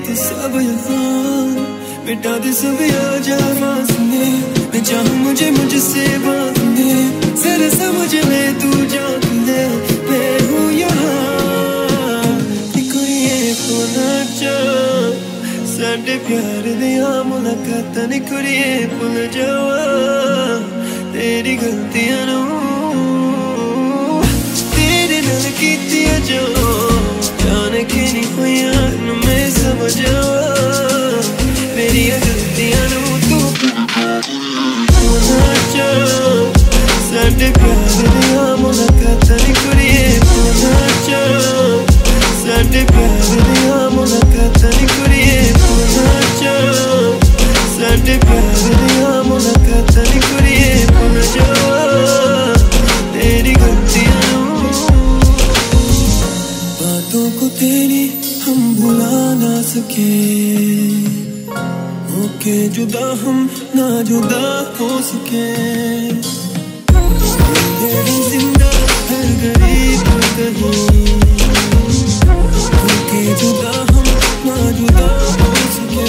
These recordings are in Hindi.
तू सब यहाँ मिटा दे सब याद वासने मैं चाहूँ मुझे मुझसे बात ले जरा समझ ले तू जान ले मैं हूँ यहाँ कुड़िए भुला जा साडे प्यार दिया मुलाकात नी कुड़िए भुल जावा तेरी गलतियां नू तेरे नाल कीतियां जो जान के नहीं होया मैं समझ जावा मेरी गलतियां नू तू भुला जा साडे प्यार दिया मुलाकात नी कुड़िए भुला जा साडे प्यार दिया मुलाकात नी कुड़िए भुला जा साडे प्यार दिया मुलाकात नी कुड़िए भुल जावा तेरी गलतियां बातों को तेरी हम भुला ना सके होके जुदा हम ना जुदा हो सके जिंदा हर गरीब कहीं होके जुदा हम ना जुदा हो सके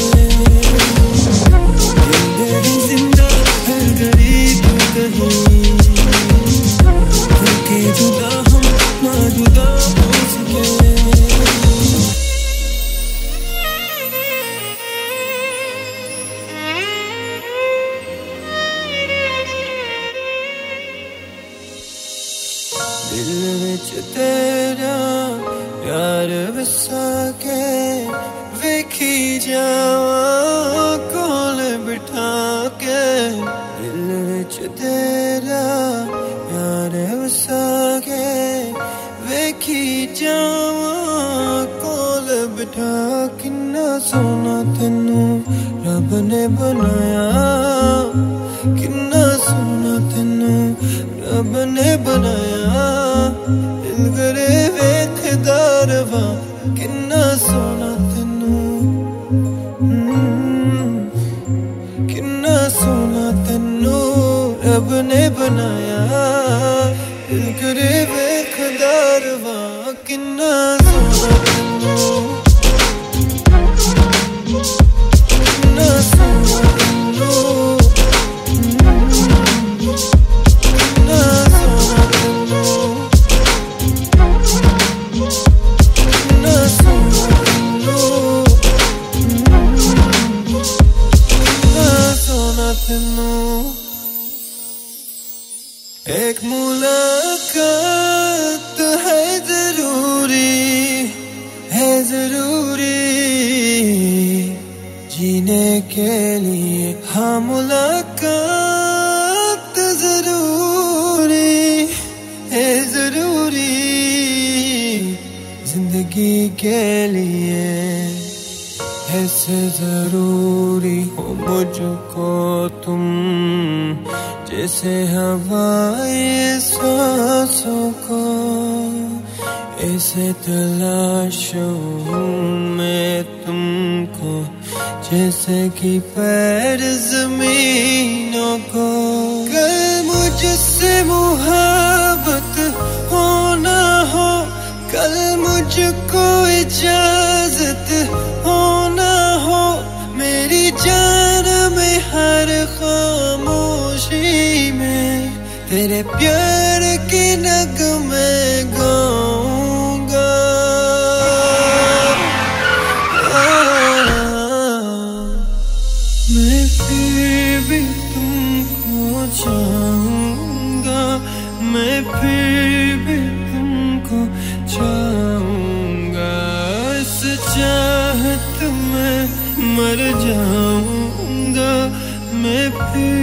जिंदा हर गरीब कहीं होके जुदा हम ना जुदा हो सके दिल विच तेरा प्यार वसा के वेखी जावा कोल बिठा के दिल विच तेरा प्यार वसा के वेखी जावा कोल बिठा किन्ना सोना तेनू रब ने बनाया किन्ना सोना तेनू रब ने बनाया दिल करे वेखदा रवा किन्ना सोना तेनू किन्ना सोना तेनू रब ने बनाया दिल करे वेखदा रवा किन्ना सोना तेनू किन्ना सोना तेनू एक मुलाकात है जरूरी जीने के लिए हाँ मुलाकात जरूरी जिंदगी के लिए ऐसे जरूरी हो मुझको तुम जैसे हवाए सांसों को ऐसे तलाशूं मैं तुमको जैसे कि पैर जमीनों को कल मुझसे मुहब्बत हो ना हो कल मुझको इजाजत हो ना हो मेरी जान में हर खामोशी में तेरे प्यार के नगमे गाऊंगा मैं फिर भी तुमको चाहूंगा मैं फिर भी तुमको चाहूंगा इस चाहत में मर जाऊंगा मैं फिर